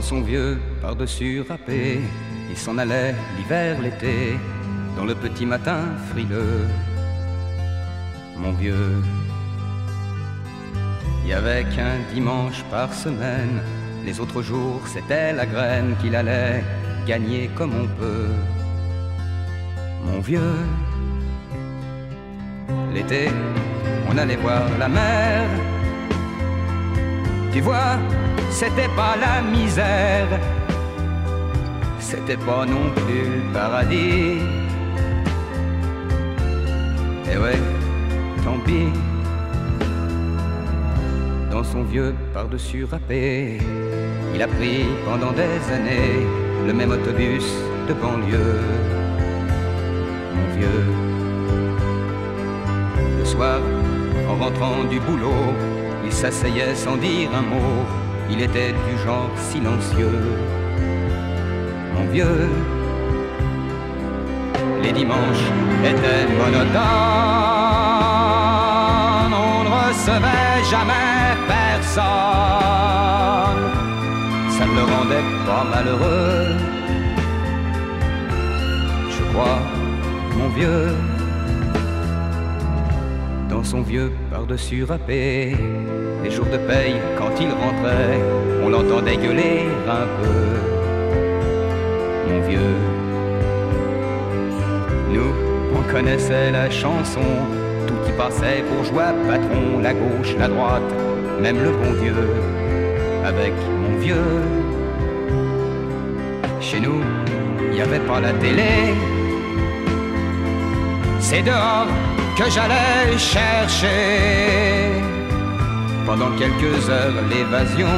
son vieux par-dessus râpé, il s'en allait l'hiver, l'été, dans le petit matin frileux. Mon vieux, il y avait qu'un dimanche par semaine, les autres jours c'était la graine qu'il allait gagner comme on peut. Mon vieux, l'été, on allait voir la mer. Tu vois, c'était pas la misère, c'était pas non plus le paradis. Et ouais, tant pis. Dans son vieux par-dessus râpé, il a pris pendant des années le même autobus de banlieue. Mon vieux, le soir, en rentrant du boulot, il s'asseyait sans dire un mot, il était du genre silencieux. Mon vieux, les dimanches étaient monotones, on ne recevait jamais personne, ça ne le rendait pas malheureux. Je crois, mon vieux, dans son vieux par-dessus râpé, les jours de paye, quand il rentrait, on l'entendait gueuler un peu. Mon vieux, nous, on connaissait la chanson, tout y passait, bourgeois, patron, la gauche, la droite, même le bon Dieu. Avec mon vieux, chez nous, il n'y avait pas la télé, c'est dehors que j'allais chercher pendant quelques heures l'évasion.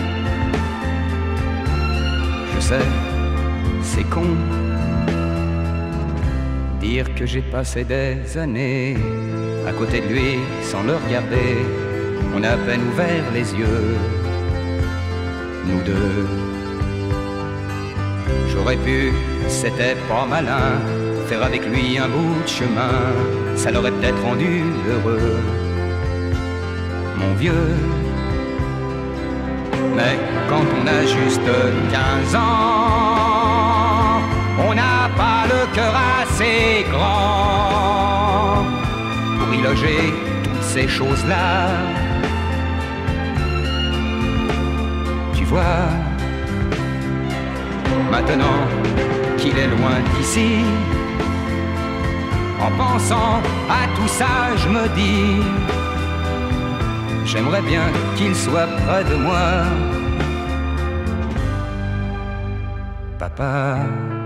Je sais, c'est con dire que j'ai passé des années à côté de lui sans le regarder. On a à peine ouvert les yeux, nous deux. J'aurais pu, c'était pas malin, faire avec lui un bout de chemin, ça l'aurait peut-être rendu heureux, mon vieux. Mais quand on a juste 15 ans, on n'a pas le cœur assez grand pour y loger toutes ces choses-là. Tu vois, maintenant qu'il est loin d'ici, en pensant à tout ça, je me dis, j'aimerais bien qu'il soit près de moi, papa.